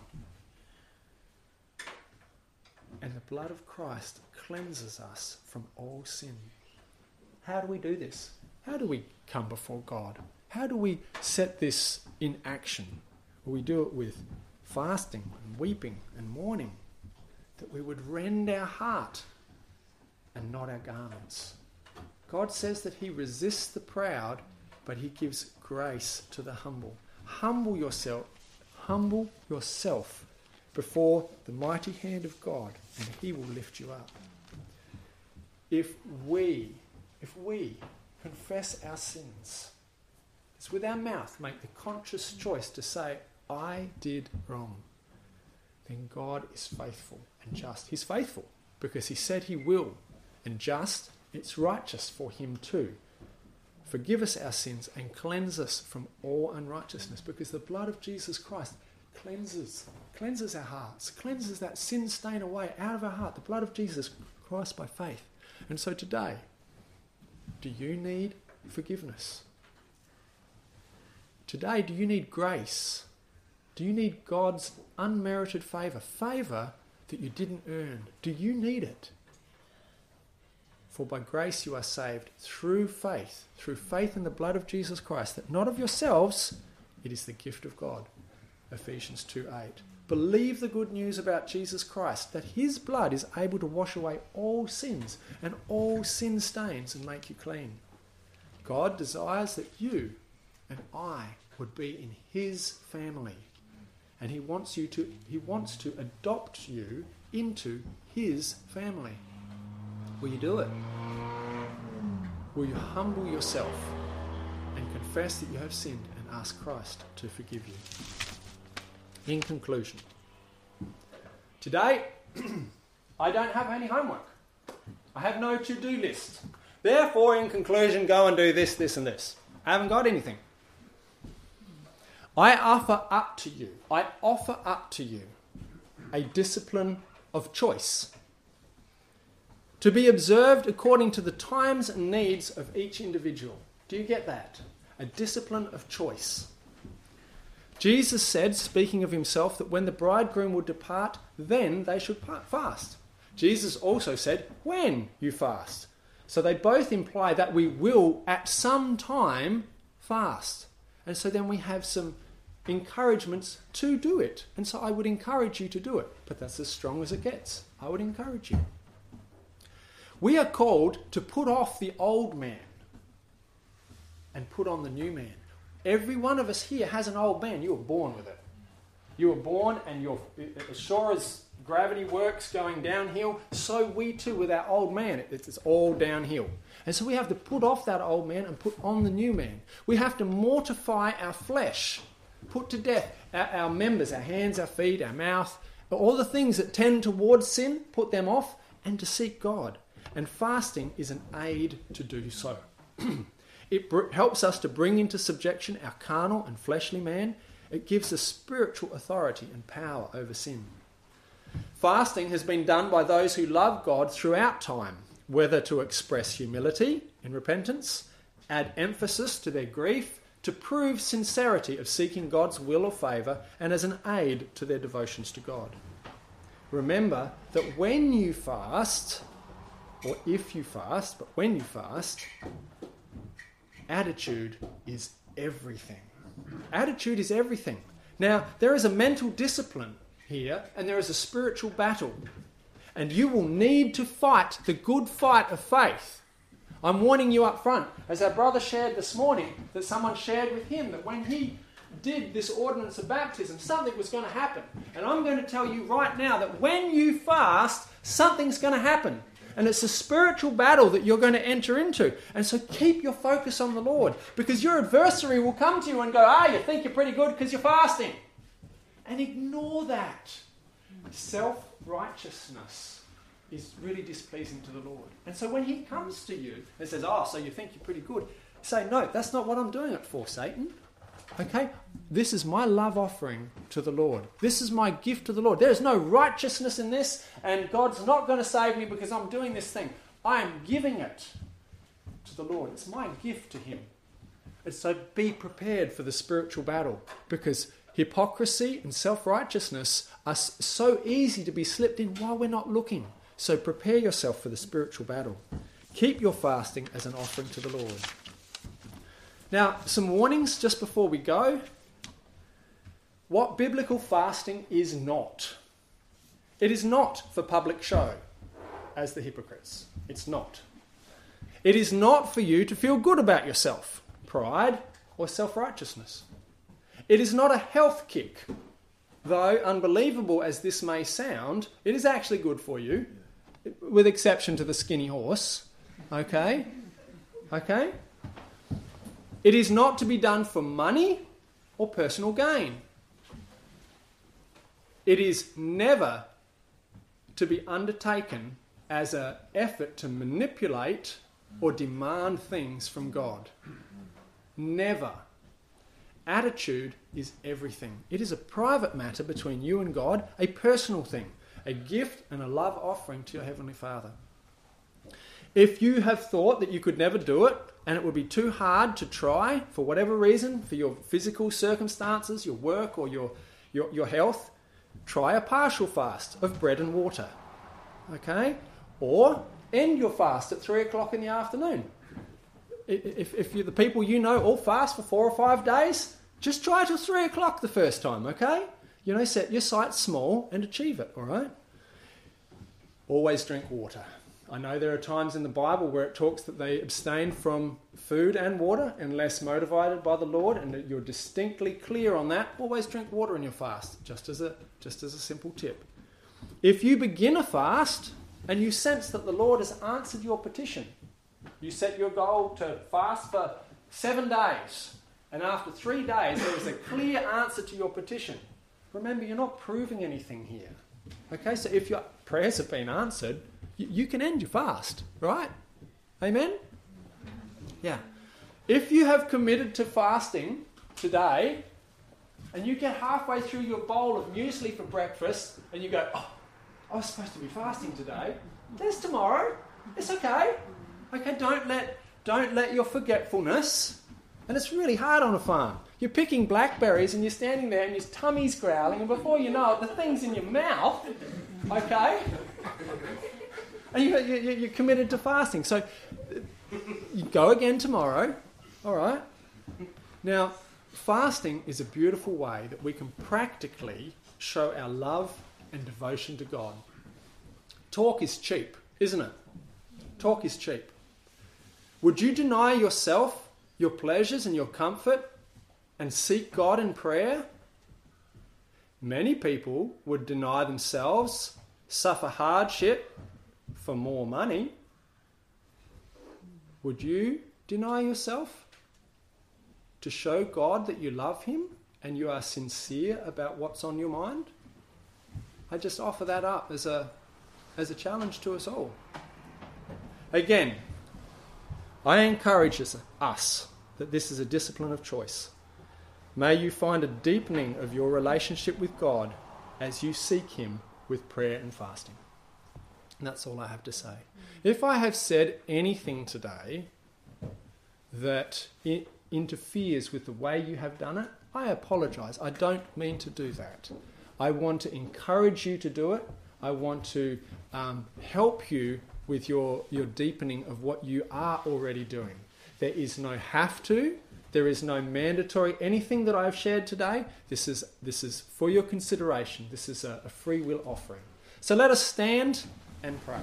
And the blood of Christ cleanses us from all sin. How do we do this? How do we come before God? How do we set this in action? Well, we do it with fasting and weeping and mourning, that we would rend our heart and not our garments. God says that he resists the proud, but he gives grace to the humble. Humble yourself, humble yourself before the mighty hand of God, and he will lift you up. If we, if we confess our sins, it's with our mouth, make the conscious choice to say, I did wrong, then God is faithful and just. He's faithful because he said he will, and just, it's righteous for him too. Forgive us our sins and cleanse us from all unrighteousness, because the blood of Jesus Christ cleanses, cleanses our hearts, cleanses that sin stain away out of our heart, the blood of Jesus Christ by faith. And so today, do you need forgiveness? Today, do you need grace? Do you need God's unmerited favour? Favour that you didn't earn. Do you need it? For by grace you are saved through faith, through faith in the blood of Jesus Christ, that not of yourselves, it is the gift of God. Ephesians two eight. Believe the good news about Jesus Christ, that his blood is able to wash away all sins and all sin stains and make you clean. God desires that you and I would be in his family. And he wants you to he wants to adopt you into his family. Will you do it? Will you humble yourself and confess that you have sinned and ask Christ to forgive you? In conclusion, today I don't have any homework. I have no to-do list. Therefore, in conclusion, go and do this, this and this. I haven't got anything. I offer up to you, I offer up to you a discipline of choice to be observed according to the times and needs of each individual. Do you get that? A discipline of choice. Jesus said, speaking of himself, that when the bridegroom would depart, then they should fast. Jesus also said, when you fast. So they both imply that we will at some time fast. And so then we have some encouragements to do it. And so I would encourage you to do it. But that's as strong as it gets. I would encourage you. We are called to put off the old man and put on the new man. Every one of us here has an old man. You were born with it. You were born and you're as sure as gravity works going downhill, so we too with our old man, it's all downhill. And so we have to put off that old man and put on the new man. We have to mortify our flesh, put to death our, our members, our hands, our feet, our mouth, all the things that tend towards sin, put them off, and to seek God. And fasting is an aid to do so. It br- helps us to bring into subjection our carnal and fleshly man. It gives us spiritual authority and power over sin. Fasting has been done by those who love God throughout time, whether to express humility in repentance, add emphasis to their grief, to prove sincerity of seeking God's will or favour, and as an aid to their devotions to God. Remember that when you fast, or if you fast, but when you fast, attitude is everything. Attitude is everything. Now, there is a mental discipline here, and there is a spiritual battle. And you will need to fight the good fight of faith. I'm warning you up front. As our brother shared this morning, that someone shared with him that when he did this ordinance of baptism, something was going to happen. And I'm going to tell you right now that when you fast, something's going to happen. And it's a spiritual battle that you're going to enter into. And so keep your focus on the Lord, because your adversary will come to you and go, ah, you think you're pretty good because you're fasting. And ignore that. Self-righteousness is really displeasing to the Lord. And so when he comes to you and says, oh, so you think you're pretty good, say, no, that's not what I'm doing it for, Satan. Okay? This is my love offering to the Lord. This is my gift to the Lord. There is no righteousness in this, and God's not going to save me because I'm doing this thing. I am giving it to the Lord. It's my gift to him. And so be prepared for the spiritual battle, because hypocrisy and self-righteousness are so easy to be slipped in while we're not looking. So prepare yourself for the spiritual battle. Keep your fasting as an offering to the Lord. Now, some warnings just before we go. What biblical fasting is not. It is not for public show, as the hypocrites. It's not. It is not for you to feel good about yourself, pride or self-righteousness. It is not a health kick. Though unbelievable as this may sound, it is actually good for you, with exception to the skinny horse. Okay? Okay? It is not to be done for money or personal gain. It is never to be undertaken as an effort to manipulate or demand things from God. Never. Attitude is everything. It is a private matter between you and God, a personal thing, a gift and a love offering to your Heavenly Father. If you have thought that you could never do it, and it would be too hard to try for whatever reason, for your physical circumstances, your work or your, your, your health, try a partial fast of bread and water. Okay? Or end your fast at three o'clock in the afternoon. If, if you're the people you know all fast for four or five days, just try till three o'clock the first time, okay? You know, set your sights small and achieve it, all right? Always drink water. I know there are times in the Bible where it talks that they abstain from food and water unless motivated by the Lord, and that you're distinctly clear on that. Always drink water in your fast, just as a just as a simple tip. If you begin a fast and you sense that the Lord has answered your petition, you set your goal to fast for seven days, and after three days there is a clear answer to your petition. Remember, you're not proving anything here. Okay, so if your prayers have been answered, you can end your fast, right? Amen? Yeah. If you have committed to fasting today, and you get halfway through your bowl of muesli for breakfast, and you go, oh, I was supposed to be fasting today. There's tomorrow. It's okay. Okay, don't let don't let your forgetfulness, and it's really hard on a farm. You're picking blackberries and you're standing there and your tummy's growling, and before you know it, the thing's in your mouth. Okay? And you, you, you're committed to fasting. So you go again tomorrow. All right? Now, fasting is a beautiful way that we can practically show our love and devotion to God. Talk is cheap, isn't it? Talk is cheap. Would you deny yourself, your pleasures and your comfort, and seek God in prayer? Many people would deny themselves, suffer hardship for more money. Would you deny yourself to show God that you love him and you are sincere about what's on your mind? I just offer that up as a as a challenge to us all. Again, I encourage us, us that this is a discipline of choice. May you find a deepening of your relationship with God as you seek him with prayer and fasting. And that's all I have to say. If I have said anything today that it interferes with the way you have done it, I apologise. I don't mean to do that. I want to encourage you to do it. I want to um, help you with your, your deepening of what you are already doing. There is no have to. There is no mandatory. Anything that I have shared today, this is this is for your consideration. This is a, a free will offering. So let us stand and pray.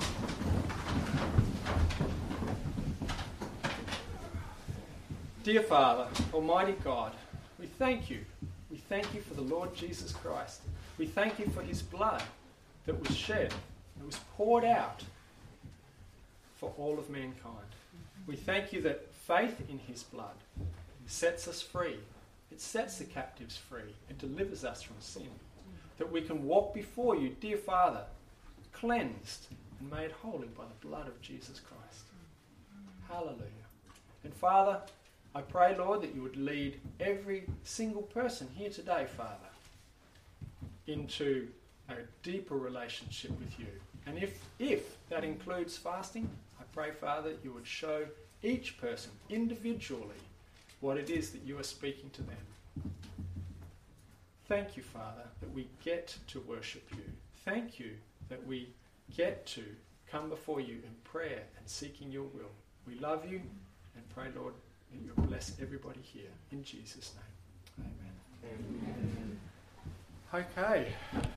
Dear Father, Almighty God, we thank you. We thank you for the Lord Jesus Christ. We thank you for his blood that was shed, that was poured out for all of mankind. We thank you that faith in his blood sets us free. It sets the captives free. It delivers us from sin. That we can walk before you, dear Father, cleansed and made holy by the blood of Jesus Christ. Hallelujah. And Father, I pray, Lord, that you would lead every single person here today, Father, into a deeper relationship with you. And if, if that includes fasting, I pray, Father, that you would show each person individually what it is that you are speaking to them. Thank you, Father, that we get to worship you. Thank you that we get to come before you in prayer and seeking your will. We love you and pray, Lord, that you'll bless everybody here. In Jesus' name, amen. Amen. Okay.